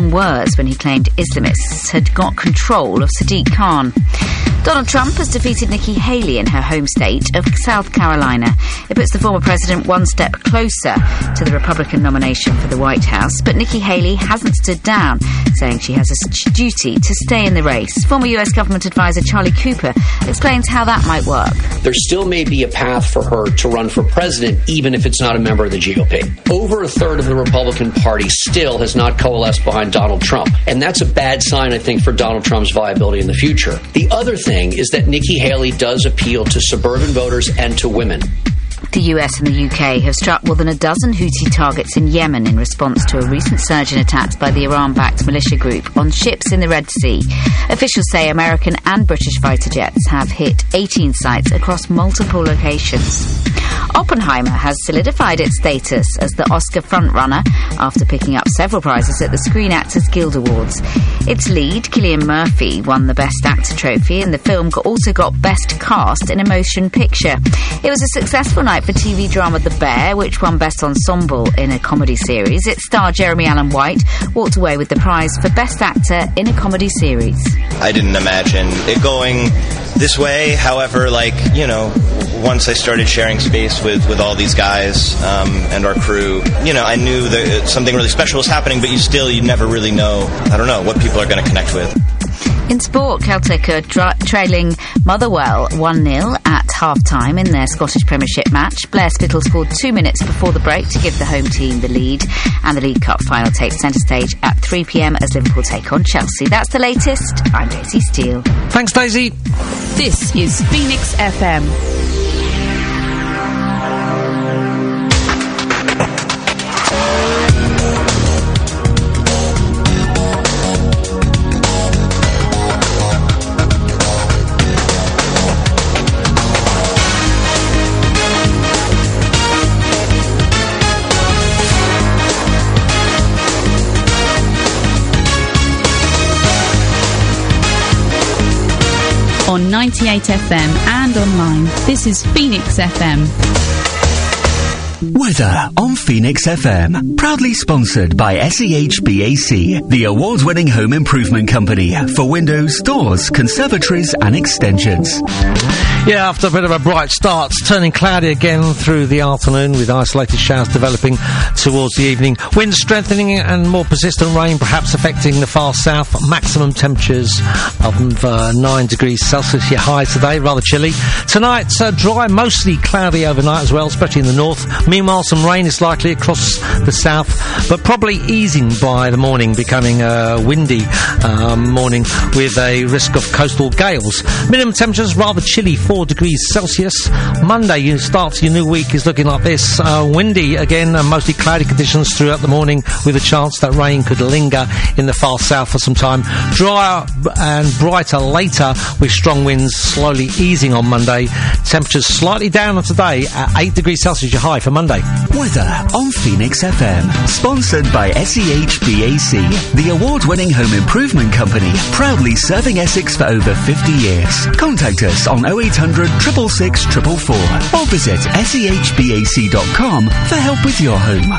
strong words when he claimed Islamists had got control of Sadiq Khan. Donald Trump has defeated Nikki Haley in her home state of South Carolina. It puts the former president one step closer to the Republican nomination for the White House, but Nikki Haley hasn't stood down, saying she has a duty to stay in the race. Former US government advisor Charlie Cooper explains how that might work. There still may be a path for her to run for president, even if it's not a member of the GOP. Over a third of the Republican Party still has not coalesced behind Donald Trump, and that's a bad sign, I think, for Donald Trump's viability in the future. The other thing is that Nikki Haley does appeal to suburban voters and to women. The US and the UK have struck more than a dozen Houthi targets in Yemen in response to a recent surge in attacks by the Iran-backed militia group on ships in the Red Sea. Officials say American and British fighter jets have hit 18 sites across multiple locations. Oppenheimer has solidified its status as the Oscar frontrunner after picking up several prizes at the Screen Actors Guild Awards. Its lead, Cillian Murphy, won the Best Actor trophy, and the film also got Best Cast in a Motion Picture. It was a successful night for TV drama The Bear, which won Best Ensemble in a comedy series. Its star, Jeremy Allen White, walked away with the prize for Best Actor in a comedy series. I didn't imagine it going this way. However, once I started sharing space with all these guys and our crew, I knew that something really special was happening, but you never really know, what people are going to connect with. In sport, Celtic are trailing Motherwell 1-0 at half-time in their Scottish Premiership match. Blair Spittle scored 2 minutes before the break to give the home team the lead, and the League Cup final takes centre stage at 3 p.m. as Liverpool take on Chelsea. That's the latest. I'm Daisy Steele. Thanks, Daisy. This is Phoenix FM. On 98 FM and online, this is Phoenix FM. Weather on Phoenix FM. Proudly sponsored by SEHBAC, the award-winning home improvement company for windows, doors, conservatories and extensions. Yeah, after a bit of a bright start, it's turning cloudy again through the afternoon with isolated showers developing towards the evening. Winds strengthening and more persistent rain perhaps affecting the far south. Maximum temperatures of 9 degrees Celsius. Your high today, rather chilly. Tonight, dry, mostly cloudy overnight as well, especially in the north. Meanwhile, some rain is likely across the south, but probably easing by the morning, becoming a windy morning with a risk of coastal gales. Minimum temperatures rather chilly, 4 degrees Celsius. Monday, you start your new week is looking like this. Windy again, mostly cloudy conditions throughout the morning with a chance that rain could linger in the far south for some time. Drier and brighter later with strong winds slowly easing on Monday. Temperatures slightly down on today at 8 degrees Celsius, your high for Monday. Weather on Phoenix FM. Sponsored by SEHBAC, the award-winning home improvement company, proudly serving Essex for over 50 years. Contact us on 0800 666 444 or visit sehbac.com for help with your home.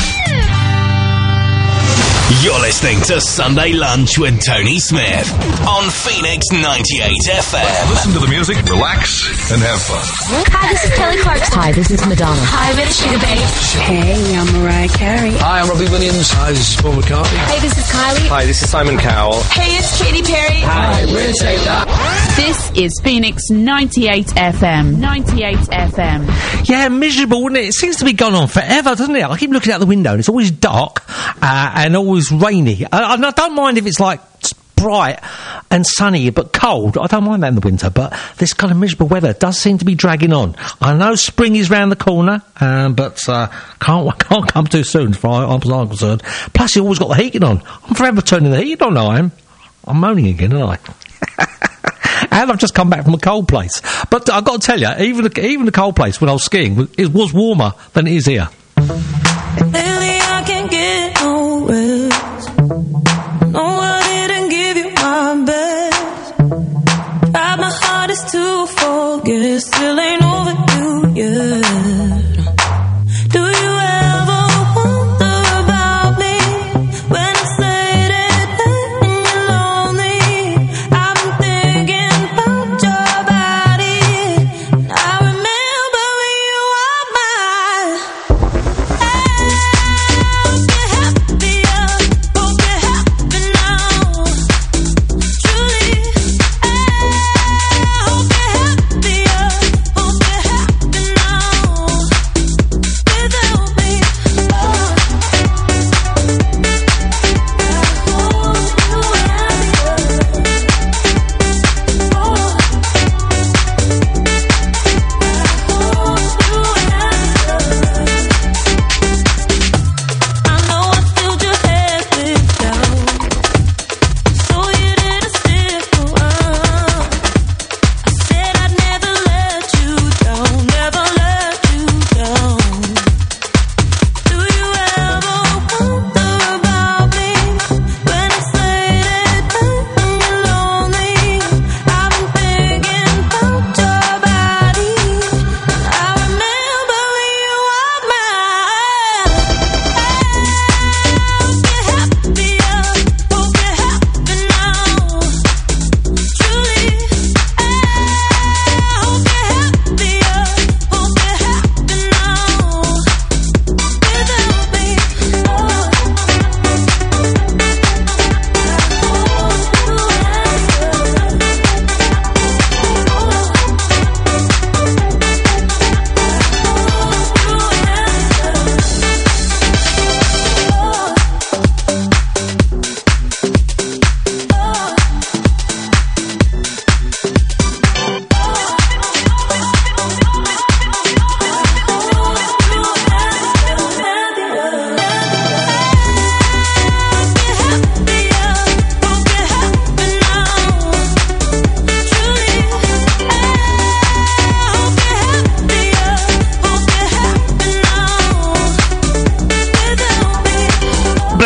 You're listening to Sunday Lunch with Tony Smith on Phoenix 98 FM. Listen to the music, relax, and have fun. Hi, this is Kelly Clarkson. Hi, this is Madonna. Hi, this is Sugar Babe. Hey, I'm Mariah Carey. Hi, I'm Robbie Williams. Hi, this is Paul McCartney. Hey, this is Kylie. Hi, this is Simon Cowell. Hey, it's Katy Perry. Hi, we're Taylor. This is Phoenix 98 FM. 98 FM. Yeah, miserable, wouldn't it? It seems to be going on forever, doesn't it? I keep looking out the window and it's always dark and always rainy. I don't mind if it's like bright and sunny but cold. I don't mind that in the winter, but this kind of miserable weather does seem to be dragging on. I know spring is round the corner, but can't come too soon as far as I'm concerned. Plus, you always got the heating on. I'm forever turning the heating on. I'm moaning again, aren't I? And I've just come back from a cold place. But I've got to tell you, even the cold place when I was skiing, it was warmer than it is here. Lately I can't get no rest. No, I didn't give you my best. Tried my hardest to forget, still ain't over you yet. Do you ever wonder about me when I say that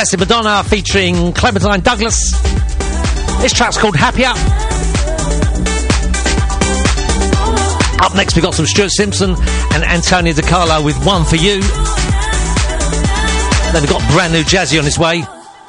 Massive Madonna featuring Clementine Douglas. This track's called Happy Up. Up next, we got some Stuart Simpson and Antonio De Carlo with One For You. Then we've got brand new Jazzy on his way.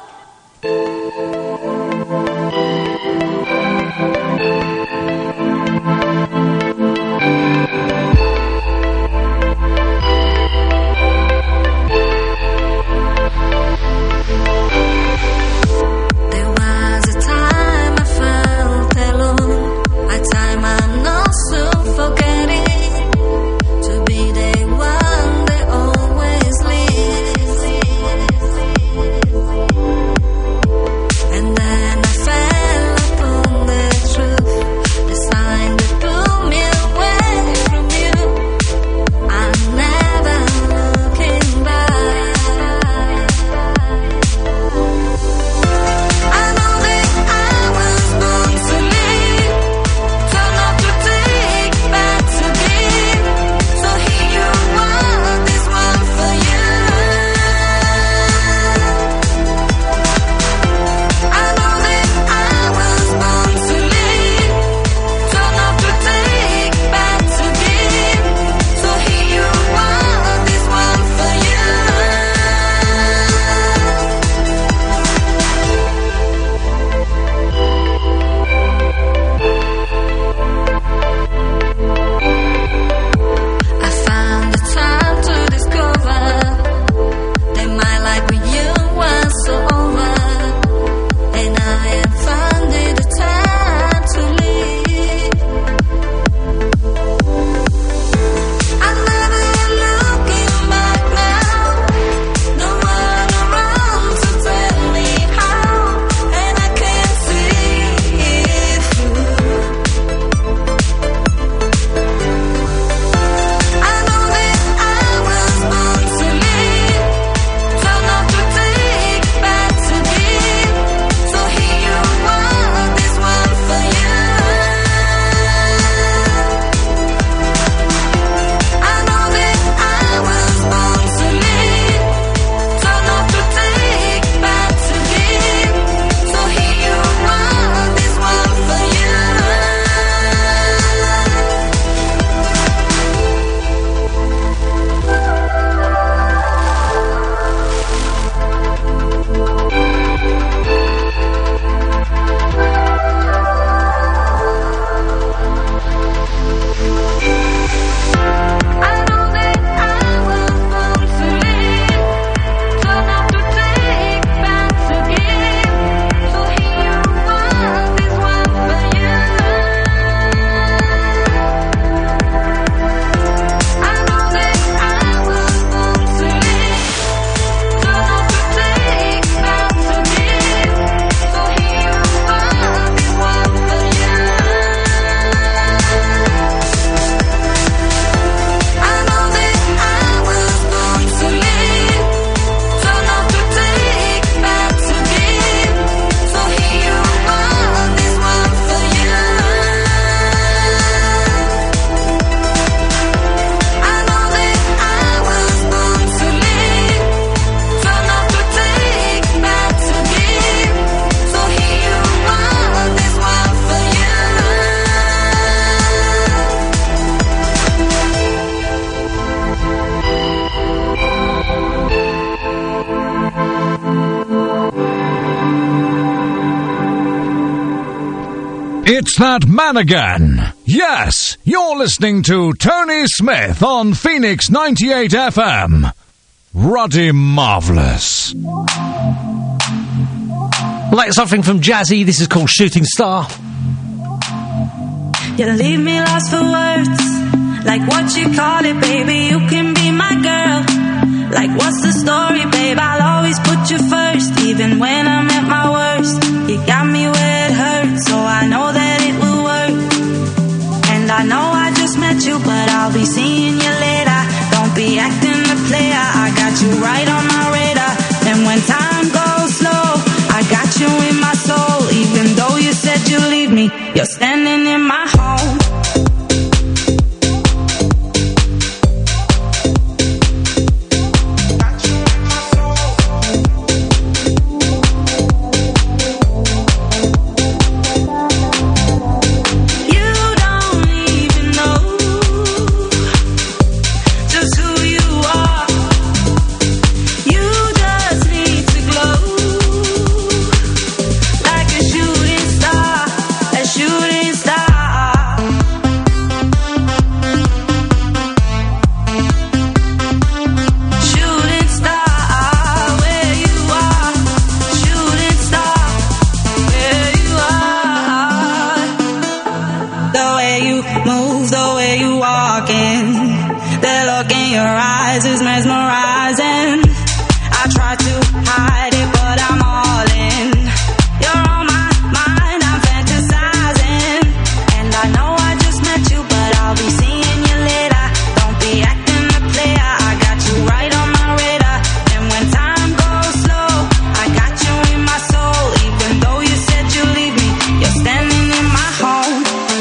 It's that man again. Yes, you're listening to Tony Smith on Phoenix 98 FM. Ruddy Marvellous. Like something from Jazzy, this is called Shooting Star. You leave me lost for words, like what you call it, baby, you can be my girl. Like what's the story, babe, I'll always put you first, even when I'm at my worst. You got me where it hurts, so I know that it will work. And I know I just met you, but I'll be seeing you later. Don't be acting the player, I got you right on my radar. And when time goes slow, I got you in my soul. Even though you said you'd leave me, you're standing in my home. your eyes is mesmerizing. I try to hide it, but I'm all in. You're on my mind, I'm fantasizing. And I know I just met you, but I'll be seeing you later. Don't be acting a player, I got you right on my radar. And when time goes slow, I got you in my soul. Even though you said you'd leave me, you're standing in my home.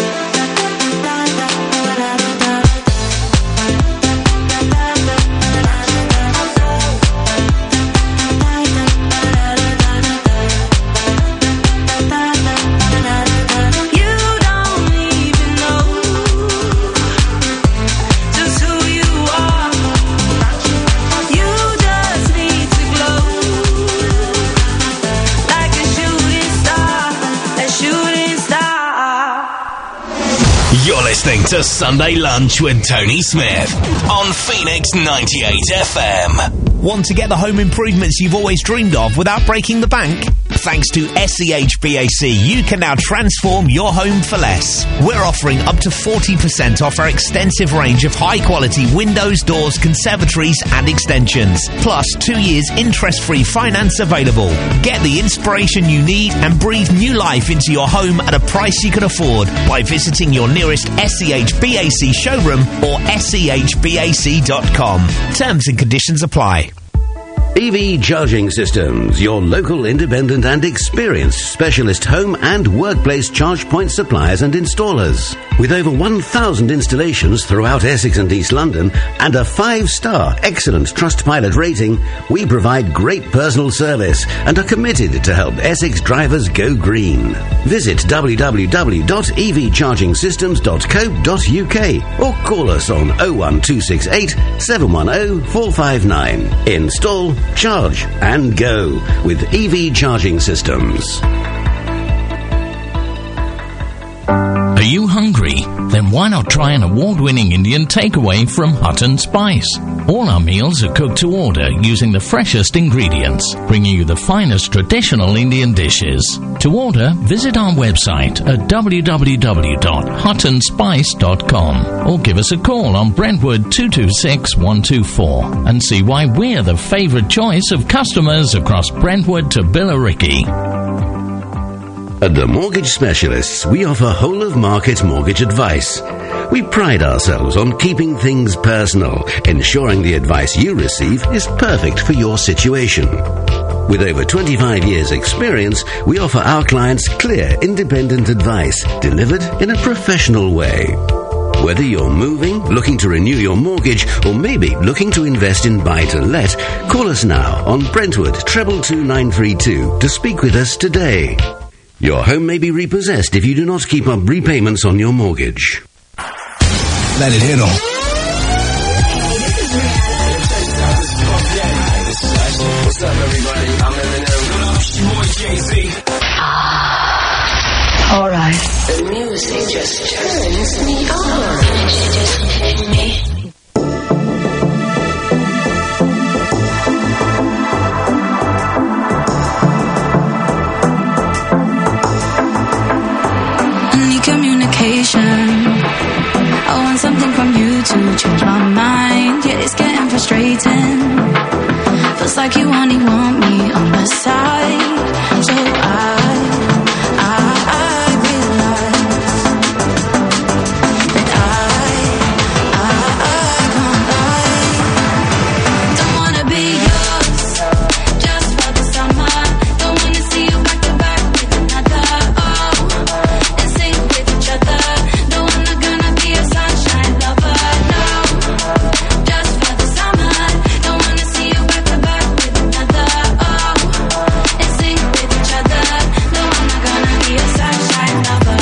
You're listening to Sunday Lunch with Tony Smith on Phoenix 98 FM. Want to get the home improvements you've always dreamed of without breaking the bank? Thanks to SEHBAC, you can now transform your home for less. We're offering up to 40% off our extensive range of high-quality windows, doors, conservatories and extensions. Plus 2 years interest-free finance available. Get the inspiration you need and breathe new life into your home at a price you can afford by visiting your nearest SEHBAC showroom or SEHBAC.com. Terms and conditions apply. EV Charging Systems, your local independent and experienced specialist home and workplace charge point suppliers and installers. With over 1,000 installations throughout Essex and East London and a 5-star excellent Trustpilot rating, we provide great personal service and are committed to help Essex drivers go green. Visit www.evchargingsystems.co.uk or call us on 01268 710 459. Install, charge and go with EV Charging Systems. Are you hungry? Then why not try an award-winning Indian takeaway from Hut and Spice? All our meals are cooked to order using the freshest ingredients, bringing you the finest traditional Indian dishes. To order, visit our website at www.hutandspice.com or give us a call on Brentwood 226 124 and see why we're the favourite choice of customers across Brentwood to Billericay. At The Mortgage Specialists, we offer whole-of-market mortgage advice. We pride ourselves on keeping things personal, ensuring the advice you receive is perfect for your situation. With over 25 years' experience, we offer our clients clear, independent advice delivered in a professional way. Whether you're moving, looking to renew your mortgage, or maybe looking to invest in buy-to-let, call us now on Brentwood 222 to speak with us today. Your home may be repossessed if you do not keep up repayments on your mortgage. Let it hit 'em. What's up, everybody? I'm Eminem. All right. The music just turns me on. I want something from you to change my mind. Yeah, it's getting frustrating. Feels like you only want me on the side. So I realize that I can't lie. Don't wanna be yours just for the summer. Don't wanna see you back to back with another. In sync with each other. No, I'm not gonna be a sunshine lover. No, just for the summer. Don't wanna see you back to back with another. In sync with each other. No, I'm not gonna be a sunshine lover.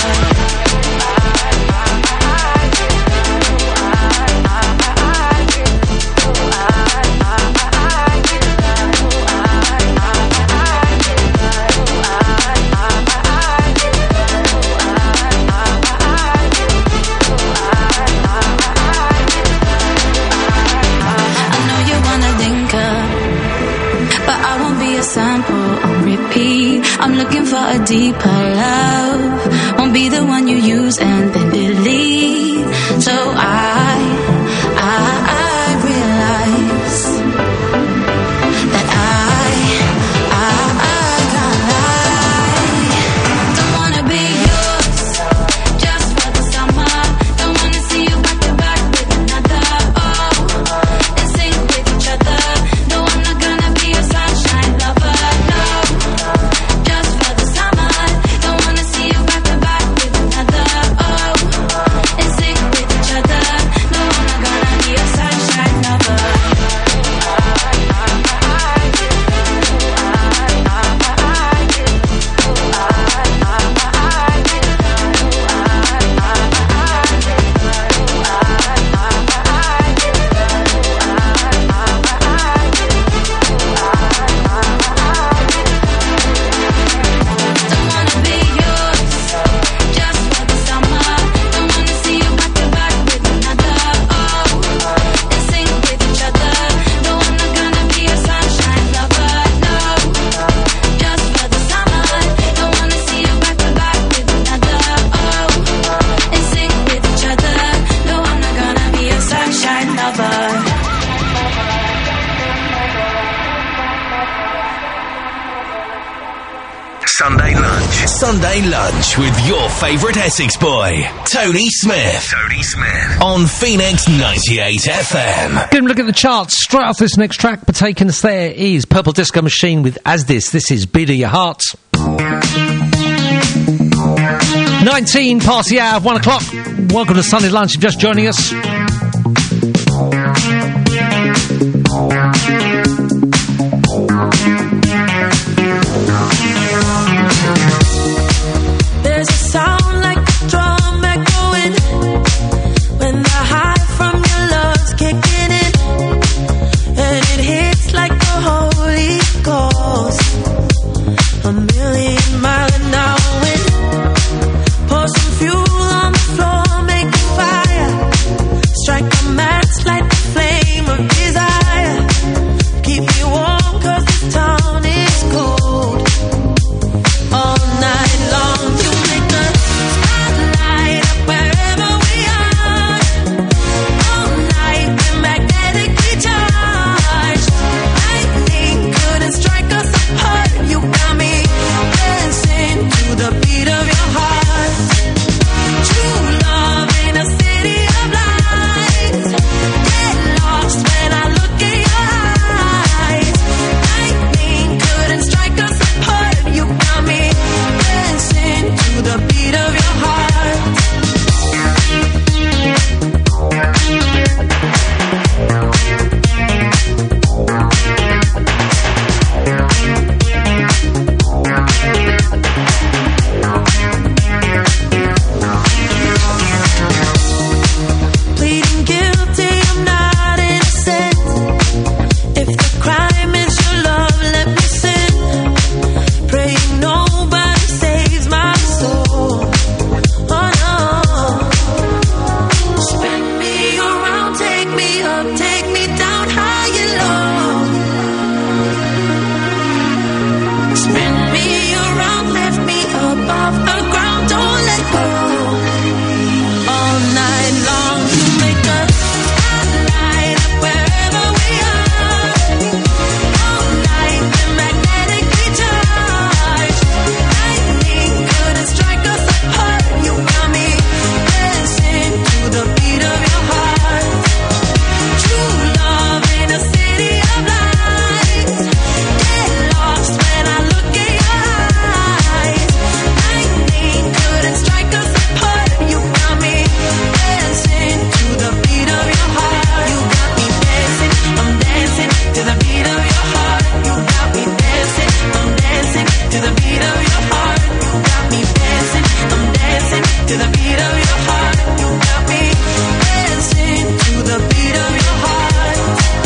Sample on repeat. I'm looking for a deeper love. Won't be the one you use and then delete. So I realize Sunday Lunch. Sunday Lunch with your favourite Essex boy, Tony Smith. Tony Smith. On Phoenix 98 FM. Good look at the charts. Straight off this next track, but taking us there is Purple Disco Machine with As This. This is Beat of Your Heart. 19 past the hour of 1 o'clock. Welcome to Sunday Lunch. If you're just joining us. There's a sound like a drum echoing when the high from your love's kicking in, and it hits like the Holy Ghost. A million mile an hour wind. Pour some fuel on the floor, make a fire. Strike a match, light the flame of desire. Keep me warm 'cause this town is cold. All night long you make the spotlight up wherever we are. All night we're magnetically charged. Lightning couldn't strike us apart. You got me dancing to the beat of your heart. True love in a city of lights. Get lost when I look in your eyes. Lightning couldn't strike us apart. You got me dancing to the beat of your heart. Pleading guilty, I'm not innocent. If the crime is your love, let me sin. Praying nobody saves my soul. Oh no. Spin me around, take me up, take me down high and low. Spin me around, lift me up off the ground, don't let go. All night long you make us spotlight up wherever we are. All night we're magnetically charged. Lightning couldn't strike us apart. You got me dancing to the beat of your heart. True love in a city of lights. Get lost when I look in your eyes. Lightning couldn't strike us apart. You got me dancing to the beat of your heart. You got me dancing, I'm dancing to the beat of your heart. You got me dancing, I'm dancing to the beat of your heart. You got me dancing, I'm dancing to the beat of your heart. You got me dancing to the beat of your heart.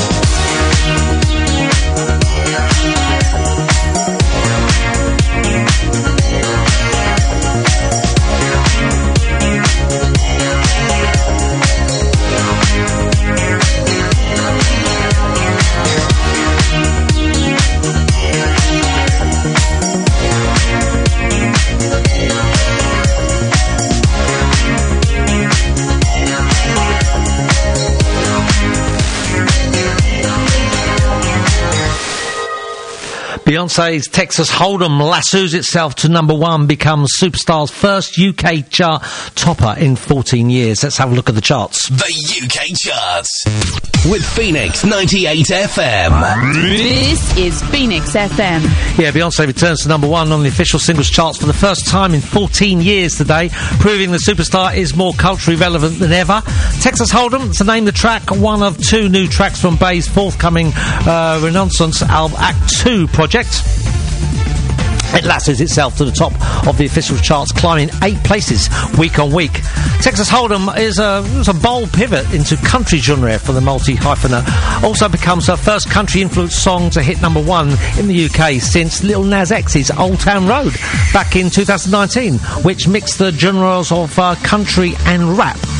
Beyonce's Texas Hold'em lassos itself to number one, becomes Superstar's first UK chart topper in 14 years. Let's have a look at the charts. The UK charts with Phoenix 98 FM. This is Phoenix FM. Yeah, Beyonce returns to number one on the official singles charts for the first time in 14 years today, proving the superstar is more culturally relevant than ever. Texas Hold'em, to name the track, one of two new tracks from Bey's forthcoming Renaissance album Act 2 project. It lassos itself to the top of the official charts, climbing 8 places week on week. Texas Hold'em is a bold pivot into country genre for the multi-hyphenate. Also becomes her first country-influenced song to hit number one in the UK since Lil Nas X's Old Town Road back in 2019, which mixed the genres of country and rap.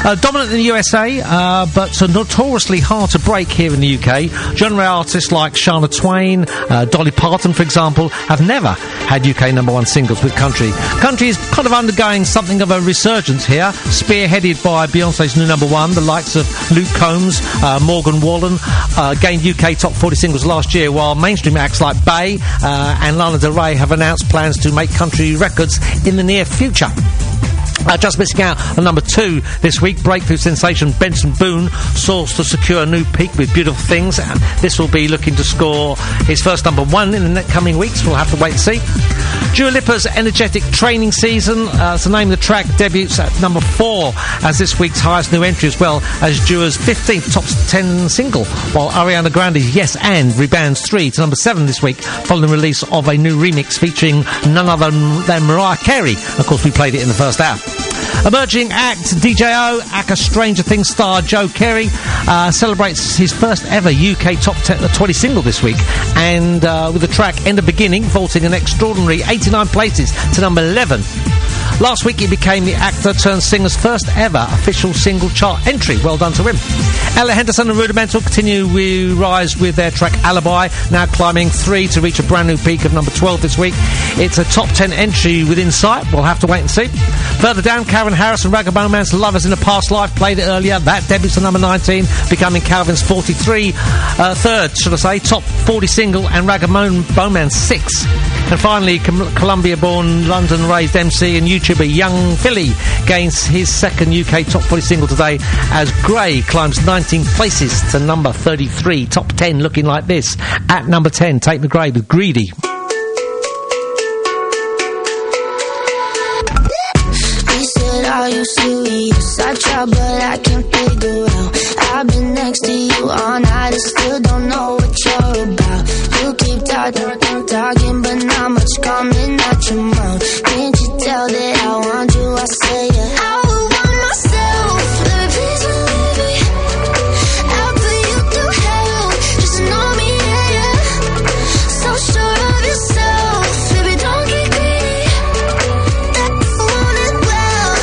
Dominant in the USA, but notoriously hard to break here in the UK. Genre artists like Shania Twain, Dolly Parton, for example, have never had UK #1 singles with country. Country is kind of undergoing something of a resurgence here, spearheaded by Beyonce's new #1. The likes of Luke Combs, Morgan Wallen gained UK top 40 singles last year, while mainstream acts like Bey and Lana Del Rey have announced plans to make country records in the near future. Just missing out on #2 this week, breakthrough sensation Benson Boone soars to secure a new peak with Beautiful Things, and this will be looking to score his first #1 in the coming weeks. We'll have to wait and see. Dua Lipa's energetic training season, it's the name of the track, debuts at #4 as this week's highest new entry, as well as Dua's 15th top 10 single, while Ariana Grande's Yes And rebounds 3 to #7 this week, following the release of a new remix featuring none other than Mariah Carey. Of course, we played it in the first hour. Emerging act DJO, aka Stranger Things star Joe Carey, celebrates his first ever UK top 20 single this week, and with the track End of Beginning vaulting an extraordinary 89 places to #11. Last week he became the actor turned singer's first ever official single chart entry. Well done to him. Ella Henderson and Rudimental continue to rise with their track Alibi, now climbing 3 to reach a brand new peak of #12 this week. It's a top 10 entry within sight. We'll have to wait and see. Further down, Calvin Harris and Ragamuffins Lovers in a Past Life played it earlier. That debuts to #19, becoming Calvin's 43rd, should I say, top 40 single, and Ragamuffins 6. And finally, Columbia-born, London-raised MC and YouTuber Young Philly gains his second UK top 40 single today as Grey climbs 19 places to #33. Top 10 looking like this. At #10, Tate McRae with Greedy. He said, are you serious? I tried, but I can't figure out. I've been next to you all night and still don't know what you're about. You keep talking, but not much coming out your mouth. Can't you tell that I want you? I say yeah. I would want myself, baby, please believe me. I'll put you through hell, just to know me, yeah, yeah. So sure of yourself, baby, don't get greedy. That I want it well,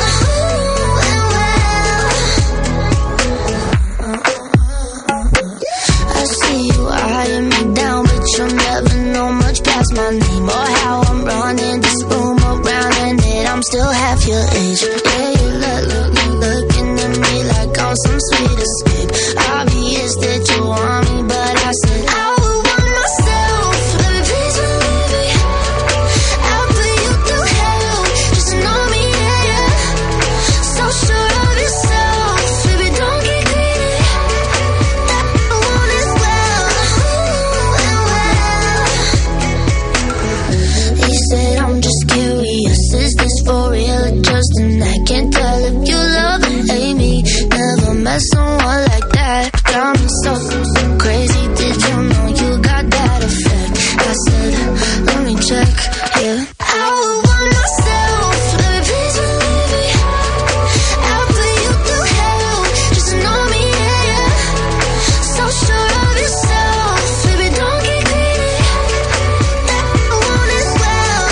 I see you eyeing me down, but you'll never know much past my name or how I'm running this room around, and that I'm still half your age. Yeah, you looking at me like I'm some sweet escape. Obvious that you want me, but I said I would want myself, baby, please believe me. I'll put you through hell, just to know me, yeah, yeah. So sure of yourself, baby, don't get greedy. That I want it well, He said, I'm just curious, is this for real or just an act? Can't tell if you love or hate me. Never met someone like that. Got me so crazy, did you know you got that effect? I said, let me check, yeah. I would want myself, baby, please believe me. I'll put you through hell, just to know me, yeah, yeah. So sure of yourself, baby, don't get greedy. That I want it well,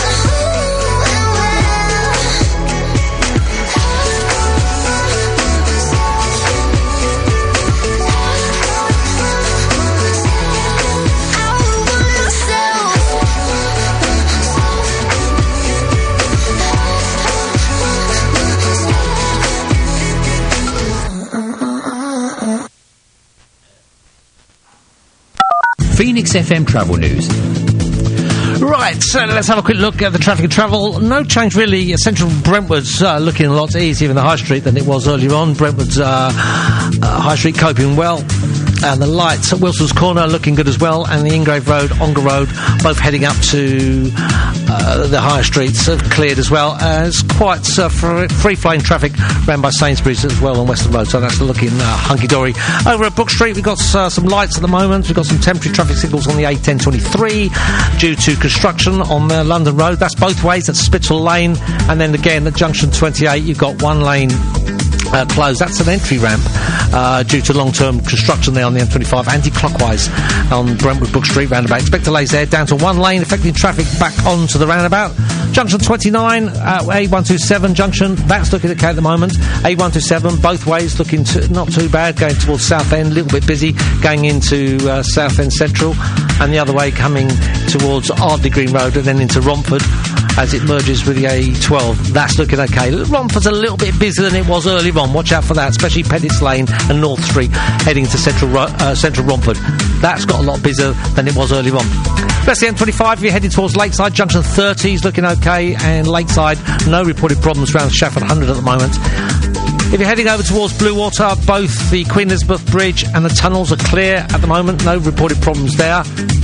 Phoenix FM Travel News. Right, so let's have a quick look at the traffic and travel. No change really. Central Brentwood's looking a lot easier in the High Street than it was earlier on. Brentwood's High Street coping well. And the lights at Wilson's Corner looking good as well, and the Ingrave Road, Ongar Road, both heading up to the higher streets have cleared as well. It's quite free-flowing traffic ran by Sainsbury's as well on Western Road, so that's looking hunky-dory. Over at Brook Street, we've got some lights at the moment. We've got some temporary traffic signals on the A1023 due to construction on the London Road. That's both ways. That's Spittal Lane, and then again at Junction 28, you've got one lane closed. That's an entry ramp due to long-term construction there on the M25, anti-clockwise on Brentwood Brook Street roundabout. Expect delays there, down to one lane, affecting traffic back onto the roundabout. Junction 29, A127 junction, that's looking okay at the moment. A127, both ways, looking not too bad, going towards Southend, a little bit busy, going into Southend Central, and the other way coming towards Ardley Green Road and then into Romford as it merges with the A12. That's looking okay. Romford's a little bit busier than it was earlier on. Watch out for that, especially Pettit's Lane and North Street heading to Central Romford. That's got a lot busier than it was earlier on. That's the M25. If you're heading towards Lakeside, junction 30 is looking okay, and Lakeside, no reported problems around Shafford 100 at the moment. If you're heading over towards Bluewater, both the Queen Elizabeth Bridge and the tunnels are clear at the moment. No reported problems there.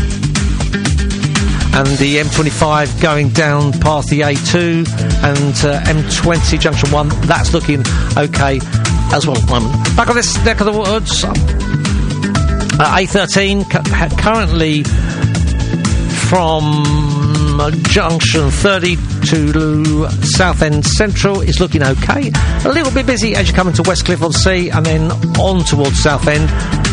And the M25 going down past the A2 and M20 junction 1, that's looking okay as well at the moment. Back on this neck of the woods, A13 currently from junction 30 to Southend Central is looking okay. A little bit busy as you come into Westcliff-on-Sea and then on towards Southend,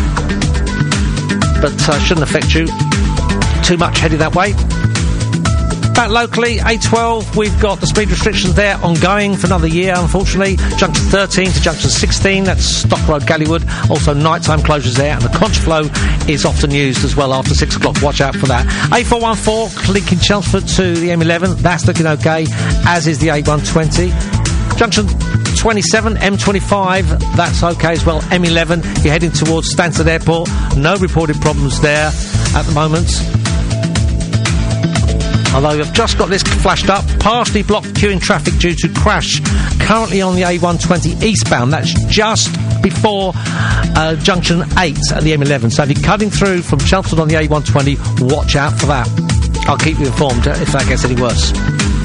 but shouldn't affect you too much heading that way. Back locally, A12, we've got the speed restrictions there ongoing for another year, unfortunately. Junction 13 to junction 16, that's Stock Road, Gallywood. Also nighttime closures there, and the conch flow is often used as well after 6 o'clock. Watch out for that. A414, linking Chelmsford to the M11, that's looking okay, as is the A120. Junction 27, M25, that's okay as well. M11, you're heading towards Stansted Airport. No reported problems there at the moment. Although I've just got this flashed up, partially blocked queuing traffic due to crash currently on the A120 eastbound. That's just before junction 8 at the M11. So if you're cutting through from Chelmsford on the A120, watch out for that. I'll keep you informed if that gets any worse.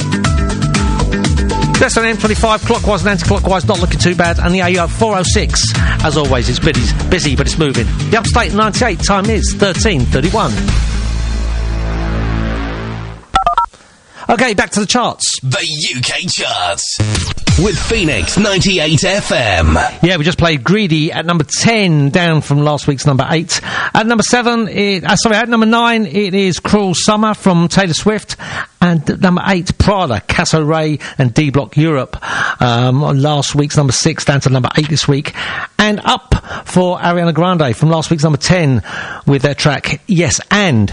That's on M25, clockwise and anti-clockwise, not looking too bad. And the A406, as always, is busy, but it's moving. The Upstate 98 time is 13:31. Okay, back to the charts. The UK charts with Phoenix 98 FM. Yeah, we just played Greedy at number 10, down from last week's number 8. At number 7, at number 9, it is Cruel Summer from Taylor Swift. And at number 8, Prada, Casso Ray and D-Block Europe. On last week's number 6, down to number 8 this week. And up for Ariana Grande from last week's number 10 with their track Yes and.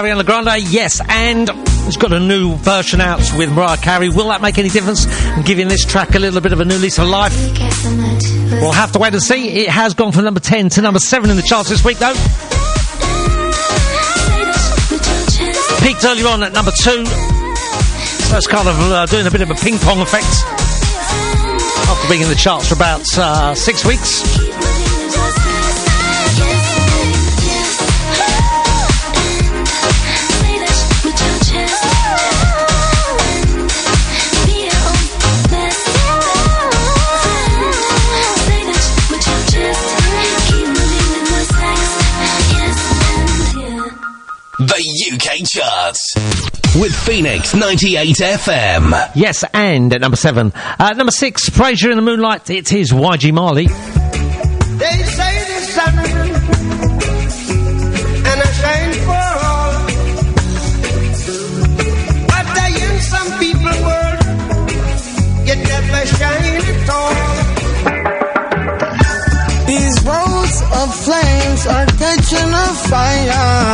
Ariana Grande, yes, and it's got a new version out with Mariah Carey. Will that make any difference in giving this track a little bit of a new lease of life? We'll have to wait and see. It has gone from number 10 to number 7 in the charts this week, though. Peaked earlier on at number 2. So it's kind of doing a bit of a ping-pong effect after being in the charts for about 6 weeks. The UK charts with Phoenix 98 FM. Yes, and at number 7. Number 6, Praise You in the Moonlight. It is YG Marley. They say the sun and I shine for all, but I in some people world get never shine at all. These roads of flames are catching a fire.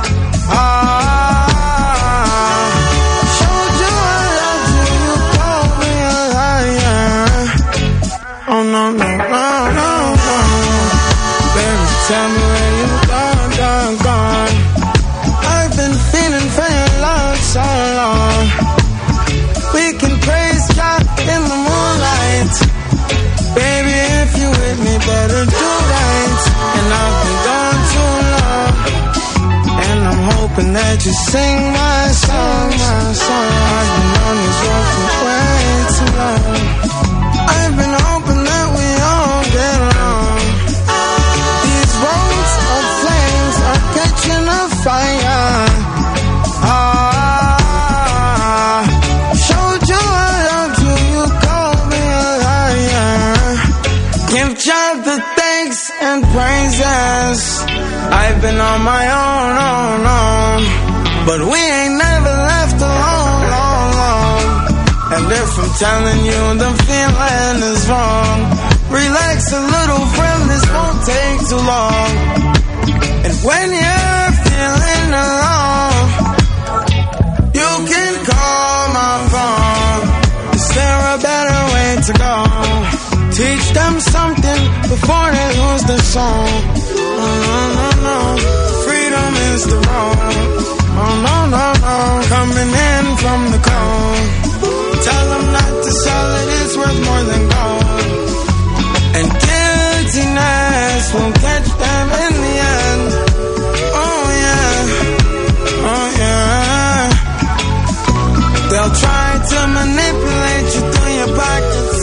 Showed you I love you, you called me a liar. Oh no, no, no, no, no. Baby, tell me where you gone. I've been feeling for your love so long. We can praise God in the moonlight. Baby, if you with me, better do right. And I've been gone too long, and I'm hoping that you sing my song, my song. I've been on this road for way too long. I've been hoping that we all get along. These roads of flames are catching a fire. Showed you I loved you, you called me a liar. Give God the thanks and praises. I've been on my own, but we ain't never left alone, long. And if I'm telling you the feeling is wrong, relax a little, friend, this won't take too long. And when you're feeling alone, you can call my phone. Is there a better way to go? Teach them something before they lose their soul. No, freedom is the road. Oh, no, coming in from the cold. Tell them not to sell it, it's worth more than gold. And guiltiness will catch them in the end. Oh, yeah. They'll try to manipulate you through your pockets.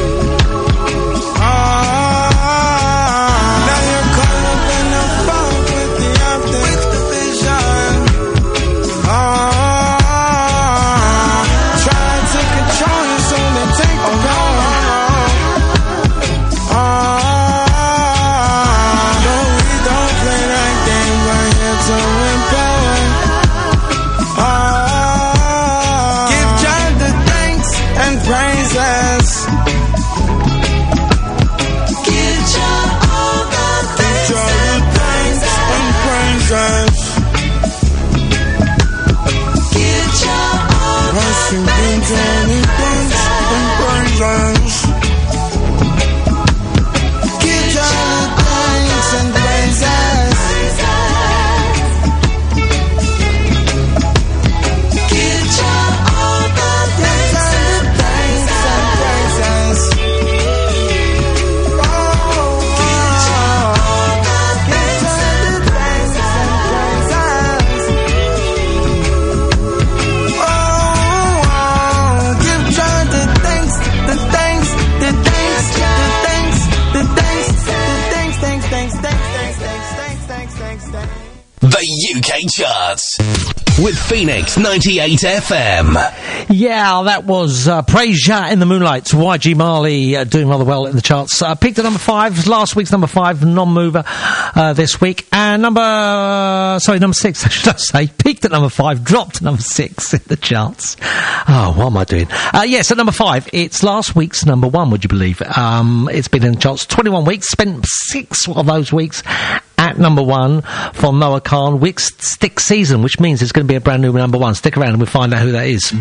UK charts with Phoenix 98 FM. Yeah, that was Praise Ya in the Moonlight. YG Marley doing rather well in the charts. Peaked at number 5, last week's number 5, non-mover this week. And number 6, should I say. Peaked at number 5, dropped to number 6 in the charts. Oh, what am I doing? Yes, at number 5, it's last week's number 1, would you believe? It's been in the charts 21 weeks, spent 6 of those weeks at at number 1 from Noah Khan, Wick's Stick Season, which means it's going to be a brand new number 1. Stick around and we'll find out who that is.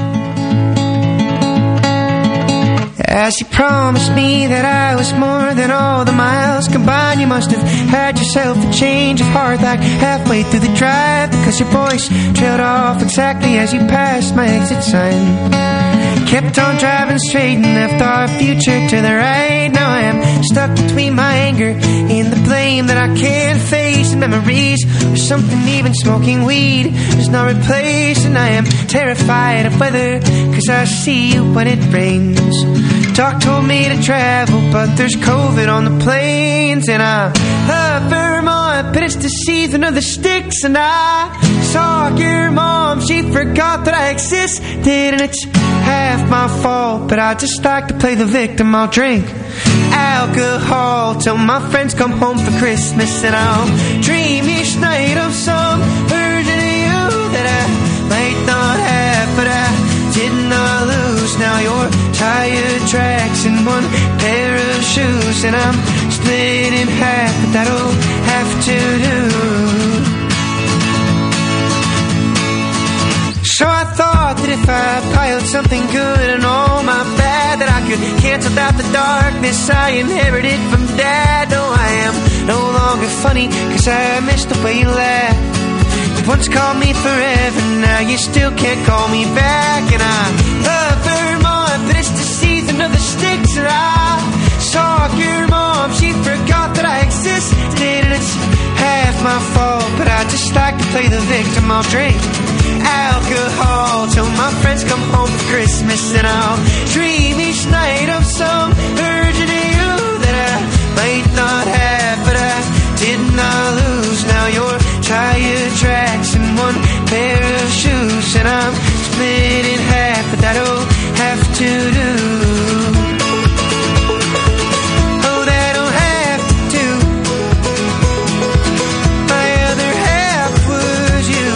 As you promised me that I was more than all the miles combined, you must have had yourself a change of heart like halfway through the drive, because your voice trailed off exactly as you passed my exit sign. Kept on driving straight and left our future to the right. Now I am stuck between my anger and the blame that I can't face, and memories or something even smoking weed does not replace. And I am terrified of weather, cause I see you when it rains. Doc told me to travel, but there's COVID on the planes. And I love Vermont, but it's the season of the sticks. And I saw your mom, she forgot that I existed. And it's half my fault, but I just like to play the victim. I'll drink alcohol till my friends come home for Christmas. And I'll dream each night of some version of you that I might not have, but I did not lose. Now you're tire tracks and one pair of shoes, and I'm split in half, but that'll have to do. So I thought that if I piled something good and all my bad, that I could cancel out the darkness I inherited from Dad. No, I am no longer funny, cause I missed the way you laughed. You once called me forever, now you still can't call me back. And I love Vermont, but it's the season of the sticks. And I saw your mom, she forgot that I existed. And it's half my fault, but I just like to play the victim. I'll drink alcohol till my friends come home for Christmas. And I'll dream each night of some version of you that I might not have, but I did not lose. Now you're tire tracks and one pair of shoes, and I'm split in half, but that'll have to do. Oh, that'll have to do. My other half was you.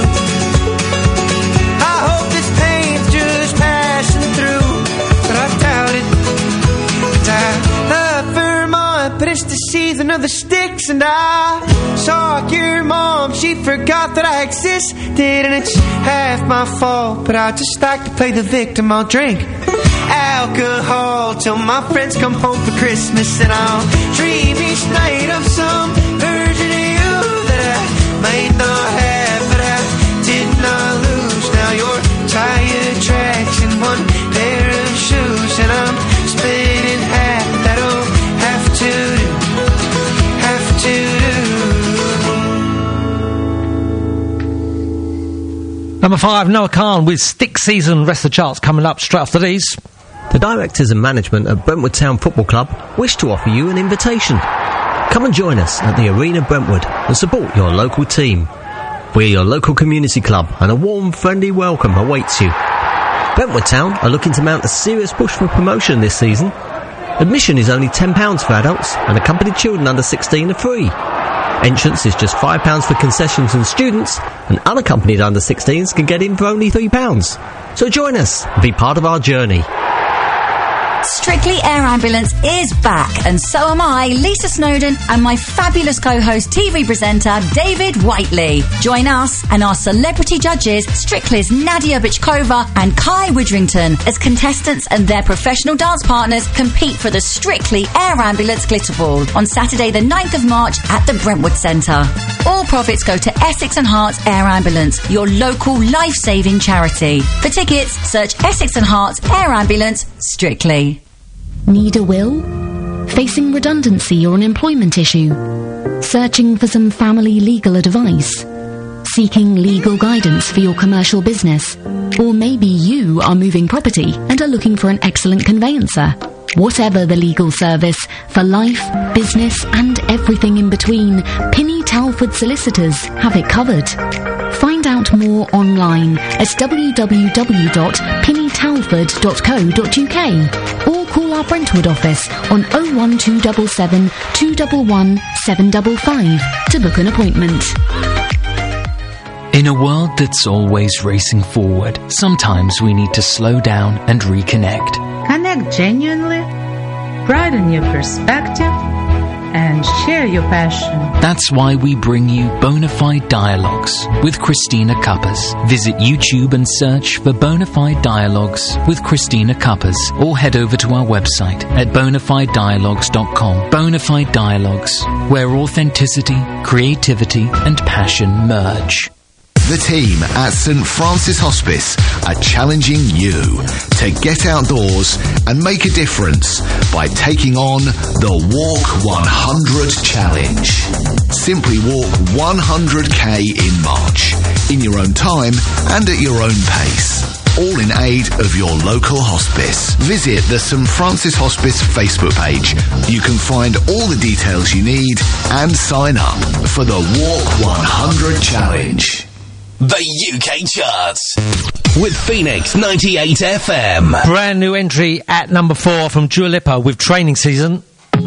I hope this pain's just passing through, but I doubt it. I love Vermont, but it's the season of the sticks. And I saw your mom, she forgot that I existed. And it's half my fault, but I just like to play the victim. I'll drink alcohol till my friends come home for Christmas. And I'll dream each night of some version of you that I might not have, but I did not lose. Now you're tire tracks and one pair of shoes, and I'm split in half. That'll have to do, have to do. Number 5, Noah Khan with Stick Season. Rest of the charts coming up straight after these. The directors and management at Brentwood Town Football Club wish to offer you an invitation. Come and join us at the Arena Brentwood and support your local team. We're your local community club, and a warm, friendly welcome awaits you. Brentwood Town are looking to mount a serious push for promotion this season. Admission is only £10 for adults, and accompanied children under 16 are free. Entrance is just £5 for concessions and students, and unaccompanied under 16s can get in for only £3. So join us and be part of our journey. Strictly Air Ambulance is back, and so am I, Lisa Snowdon, and my fabulous co-host, TV presenter, David Whiteley. Join us and our celebrity judges, Strictly's Nadia Bichkova and Kai Widrington, as contestants and their professional dance partners compete for the Strictly Air Ambulance Glitter Ball on Saturday the 9th of March at the Brentwood Centre. All profits go to Essex and Herts Air Ambulance, your local life-saving charity. For tickets, search Essex and Herts Air Ambulance Strictly. Need a will? Facing redundancy or an employment issue? Searching for some family legal advice? Seeking legal guidance for your commercial business? Or maybe you are moving property and are looking for an excellent conveyancer? Whatever the legal service, for life, business and everything in between, Pinny Talford Solicitors have it covered. Find out more online at www.pinnytalford.co.uk or call our Brentwood office on 01277 211 755 to book an appointment. In a world that's always racing forward, sometimes we need to slow down and reconnect. Connect genuinely, broaden your perspective, and share your passion. That's why we bring you Bonafide Dialogues with Christina Cuppers. Visit YouTube and search for Bonafide Dialogues with Christina Cuppers, or head over to our website at bonafidedialogues.com. Bonafide Dialogues, where authenticity, creativity and passion merge. The team at St Francis Hospice are challenging you to get outdoors and make a difference by taking on the Walk 100 Challenge. Simply walk 100k in March, in your own time and at your own pace. All in aid of your local hospice. Visit the St Francis Hospice Facebook page. You can find all the details you need and sign up for the Walk 100 Challenge. The UK charts with Phoenix 98 FM. Brand new entry at number 4 from Dua Lipa with Training Season.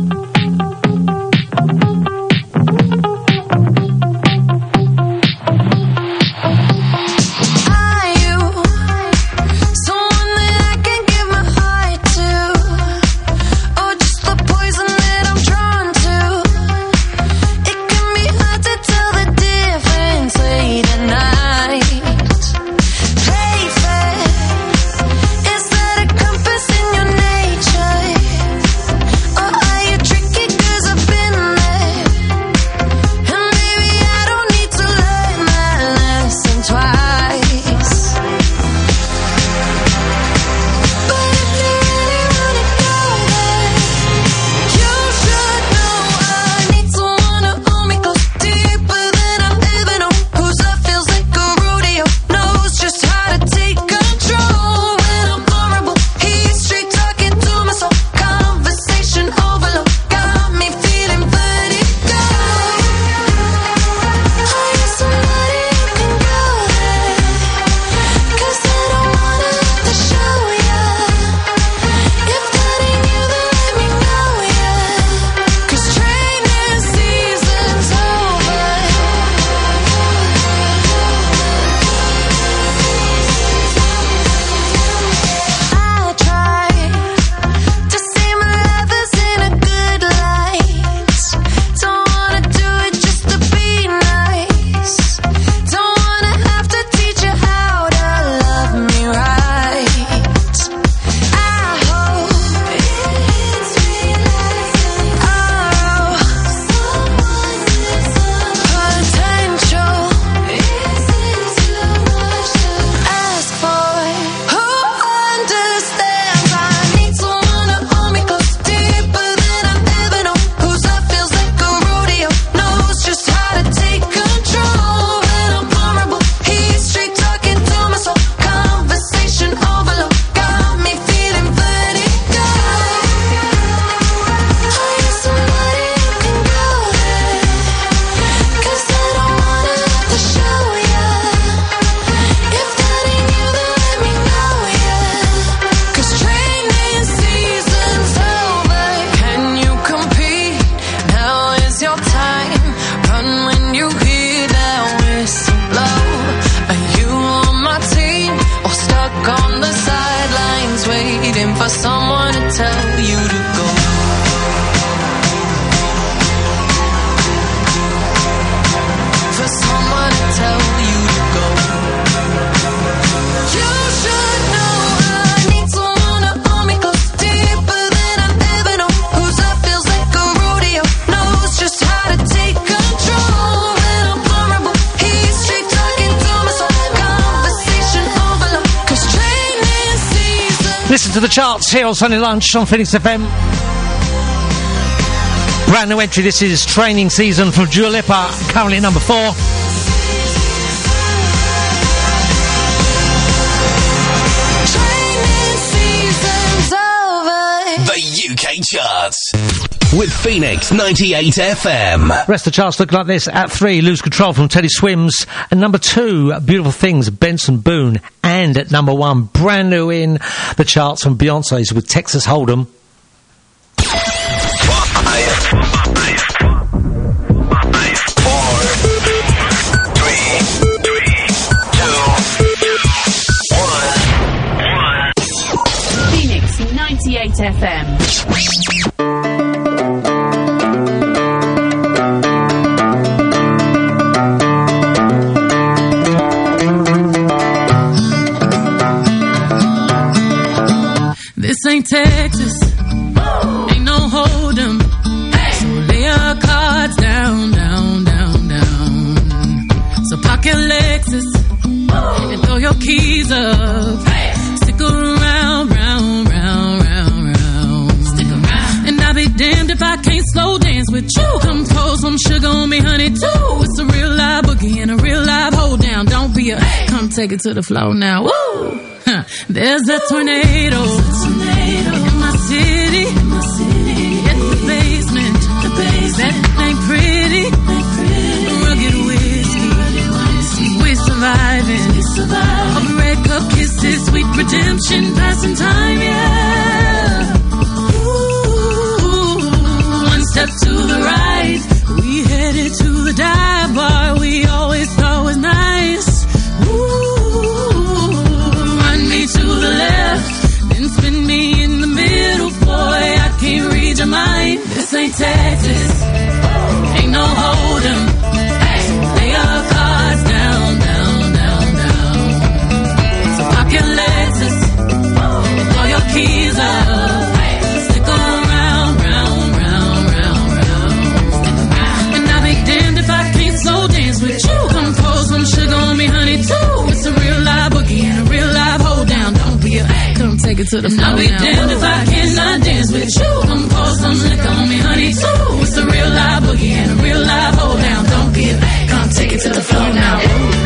Listen to the charts here on Sunday Lunch on Phoenix FM. Brand new entry, this is Training Season from Dua Lipa, currently at number 4. The UK charts with Phoenix 98 FM. Rest of the charts look like this. At 3, Lose Control from Teddy Swims. And number 2, Beautiful Things, Benson Boone. And at number 1, brand new in the charts from Beyonce's with Texas Hold'em. 98 FM. This ain't Texas. Ain't no hold'em. So lay your cards down, down, down, down. So park your Lexus and throw your keys up. Stick around, round, round, round, round. Stick around. And I'll be damned if I can't slow dance with you. Come pour some sugar on me, honey, too. It's a real live boogie and a real live hold down. Don't be a come take it to the floor now. Woo! Huh. There's a tornado in my city. At the basement. That ain't pretty. Rugged whiskey. We're surviving. All the red cup kisses, sweet redemption, passing time, yeah. Ooh, one step to the right. We headed to the dive bar we always thought was nice. To the left, then spin me in the middle, boy, I can't read your mind. This ain't Texas, ain't no hold'em. Lay your cards down, down, down, down. So park your Lexus, throw your keys up. Stick around, round, round, round, round. And I'll be damned if I can't slow dance with you. Come pour some sugar on me, honey, too. It's a real live boogie and a real live hold down. Don't be a come take it to the floor. I'll be damned if I cannot dance with you. Come pour some liquor on me, honey, too. It's a real live boogie and a real live hold down. Don't be a come take it to the floor now.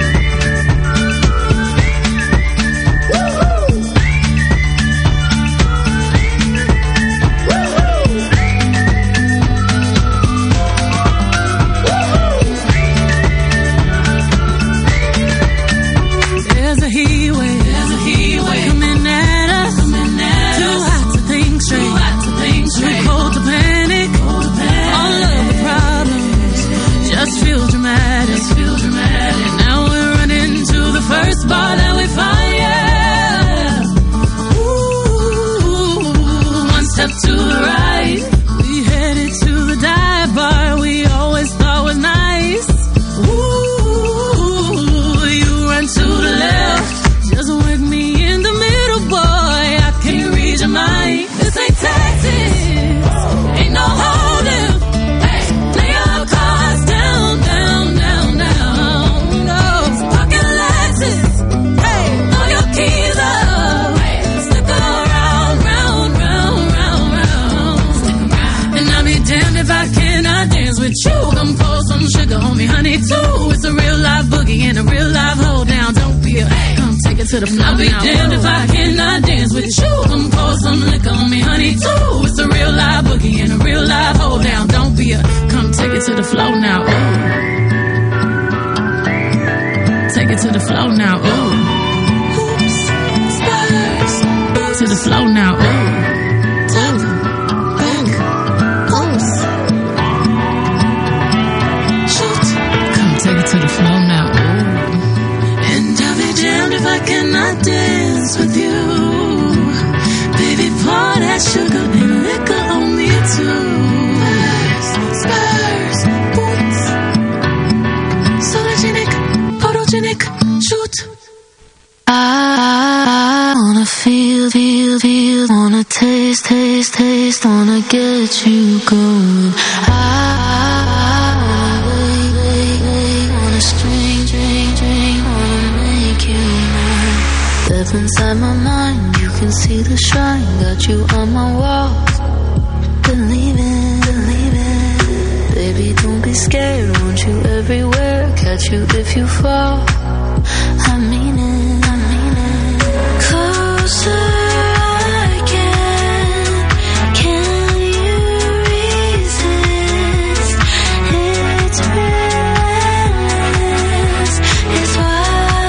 There's a heat wave coming at us. Too hot to think straight. Too cold to panic. All of the problems just feel dramatic. Now we're running to the first bar that we find, yeah. Ooh, one step to the right. We headed to the dive bar we always thought was nice. Ooh, you run to the left. Just work me in the middle, boy. I can't read your mind. This ain't Texas. Ain't no hold'em. Lay your cards down, down, down, down. No, pocket Lexus. Throw your keys up. Stick around, round, round, round, round. And I'll be damned if I cannot dance with you. Come pour some sugar on me, honey, too. It's a real live boogie and a real live hold down. Don't be a come take it to the floor. I'll be damned if I cannot dance with you. Come pour some liquor on me, honey, too. It's a real live boogie and a real live hold down. Don't be a come take it to the floor now. Ooh. Take it to the floor now. Ooh. Hoops, spurs, to the floor now. Ooh. Top, back, oops. Shoot, come take it to the floor now. Ooh. And I'll be damned if I cannot dance with you. Baby, pour that sugar and liquor on me too. Spurs, boots. Photogenic, photogenic, shoot. I wanna feel, wanna taste, wanna get you going. I wanna drink, wanna make you mine. Deep inside my mind, you can see the shine. Got you on my walls. Believe it. Baby, don't be scared. Want you everywhere. Catch you if you fall. I mean it. Closer I can you resist? It's relentless. It's why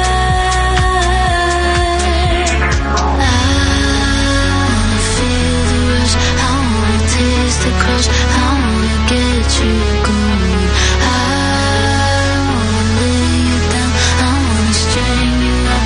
I wanna feel the rush. I wanna taste the crush. I wanna get you going. I wanna lay you down. I wanna string you out.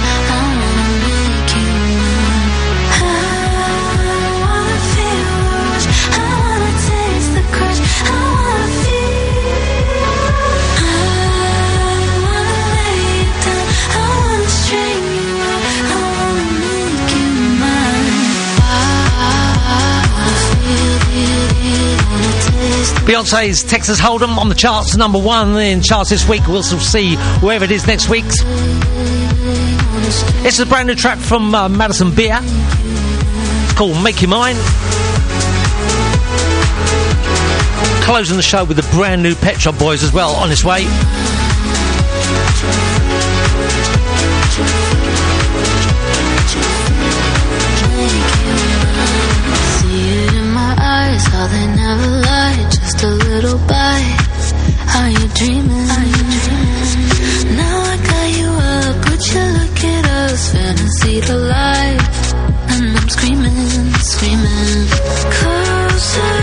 Beyonce's Texas Hold'em on the charts, number 1 in charts this week. We'll see wherever it is next week. It's a brand new track from Madison Beer. It's called Make You Mine. Closing the show with the brand new Pet Shop Boys as well, on its way. See it in my eyes, how they never lie. Just a little bite. Are you dreaming? Now I got you up, but you look at us, fantasy to life. And I'm screaming, screaming. Closer.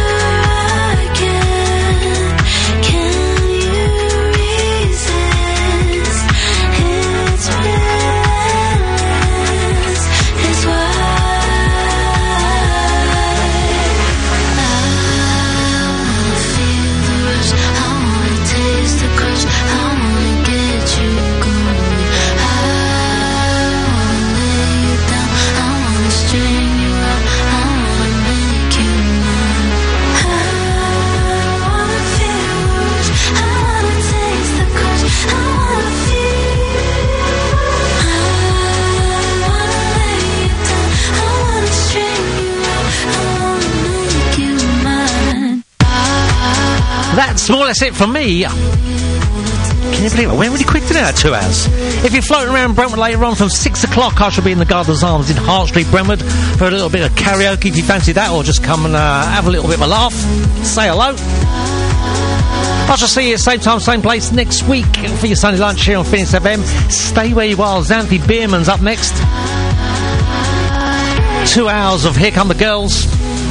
That's more or less it from me. Can you believe it? I went really quick today, that 2 hours. If you're floating around Brentwood later on from 6 o'clock, I shall be in the Gardeners Arms in Hart Street, Brentwood, for a little bit of karaoke if you fancy that, or just come and have a little bit of a laugh, say hello. I shall see you same time, same place next week for your Sunday lunch here on Phoenix FM. Stay where you are. Xanthi Bierman's up next. 2 hours of Here Come the Girls.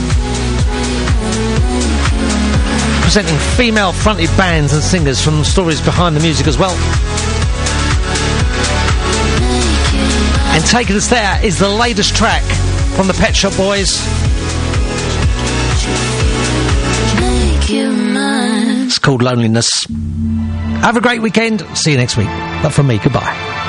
Presenting female-fronted bands and singers from stories behind the music as well. And taking us there is the latest track from the Pet Shop Boys. It's called Loneliness. Have a great weekend. See you next week. But from me, goodbye.